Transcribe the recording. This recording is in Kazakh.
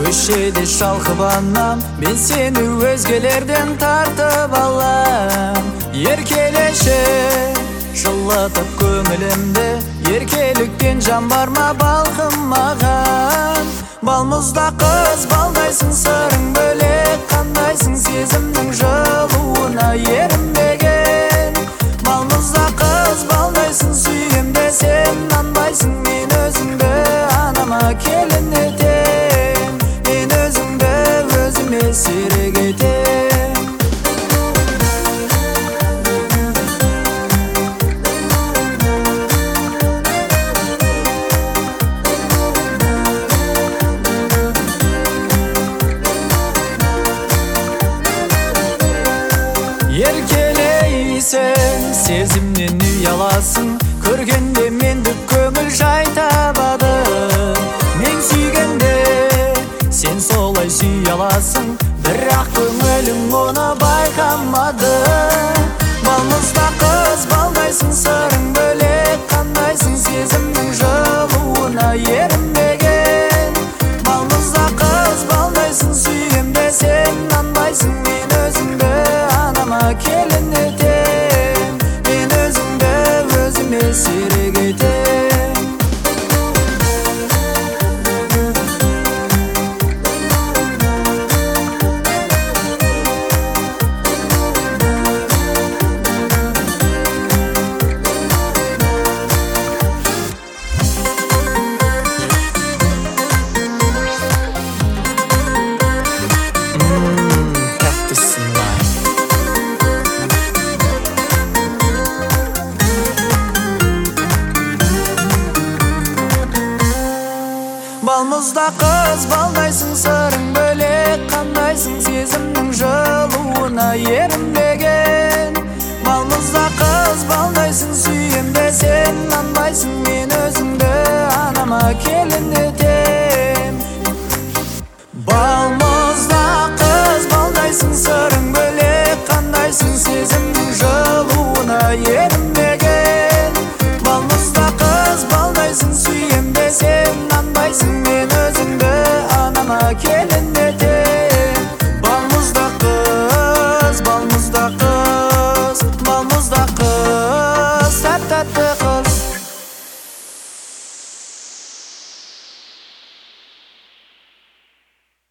Köşede şalkıp anam, ben seni özgelerden tartıp alam. Yerkeleşe şıllatıp kömülümde, yerkelikten can barma balkım mağan. Balmuzda kız baldaysın, sarın bölek kandaysın, sezimnin жылуuna yerimdegen. Balmuzda kız baldaysın, suyumda sen nanbaysın, men özüngde anama kelin etem, men özüngde özüme serek etem. Yerkeleysen sezimden uyalasın, körgende menді көңіл жай табады. Мен сүйгенде сен солай сүй аласың, бірақ көңілің оны байқамады. Балмұзда қыз балдайсың, сырың бөлек қандайсың, сезімнің жылуына ерінбеген. Балмұзда қыз балдайсың, сүйгенде сен нанбайсың, мен өзіңді анама келін етем, мен өзіңді өзіме серек етем. Balmuzda kız baldaysың, сырың бөлек қандайсың, сезімнің жылуына ерінбеген. Балмузда кыз балдайсың, сүйемде сен нанбайсың, мен өзіңді анама келін